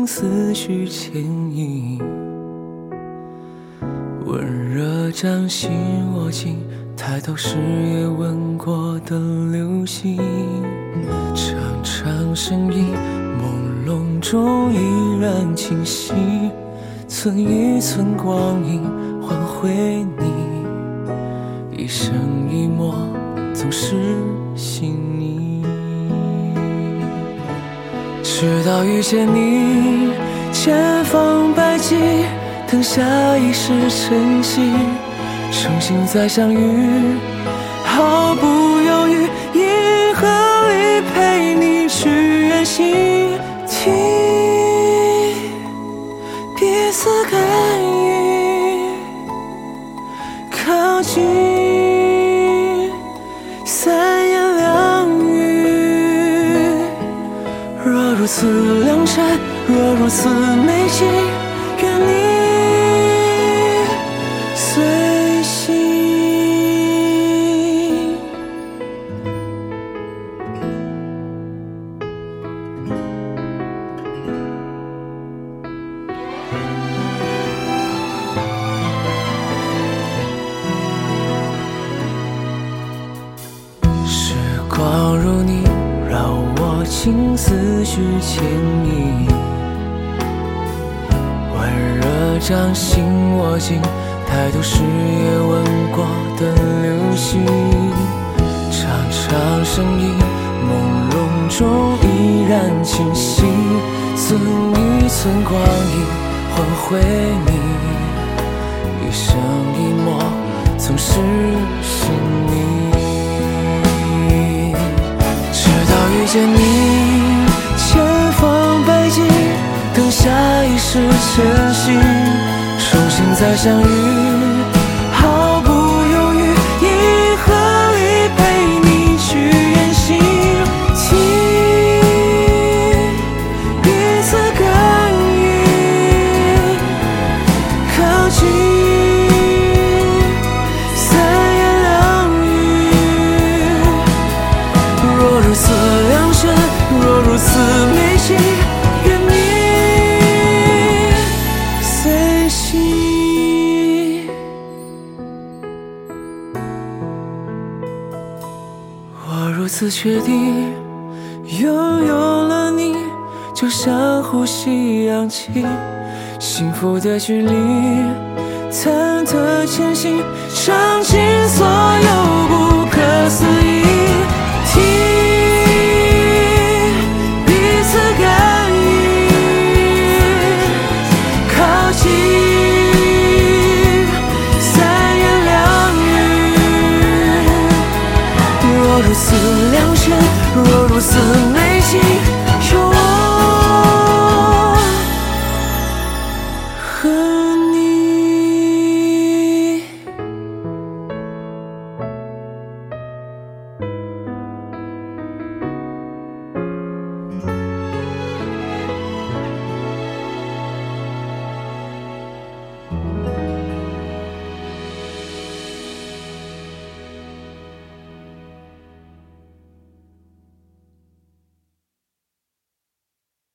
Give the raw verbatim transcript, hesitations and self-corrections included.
思绪牵引，温热掌心握紧，抬头时也吻过的流星，长长声音朦胧中依然清晰，寸一寸光阴换回你，一生一抹总是细腻。直到遇见你，千方百计等下一世晨曦，重新再相遇，毫不犹豫，银河里陪你去远行，听彼此感应，靠近，三言两语。若如此良辰，若如此美景，愿你随心。时光如你，让我情思绪牵引，温热掌心握紧，抬头时也吻过的流星，长长声音朦胧中依然清晰，寸一寸光阴换回你，一生一抹总是是你。直到遇见你，千方百计等下一世晨曦，重新再相遇，毫不犹豫，银河里陪你去远行，听彼此感应，靠近，三言两语。若如此良辰，若如此美景，愿你随心。我如此确定，拥有了你，就像呼吸氧气，幸福的距离，忐忑前行，尝尽所有不可思议。听彼此感应，靠近，三言两语。若如此良辰，若如此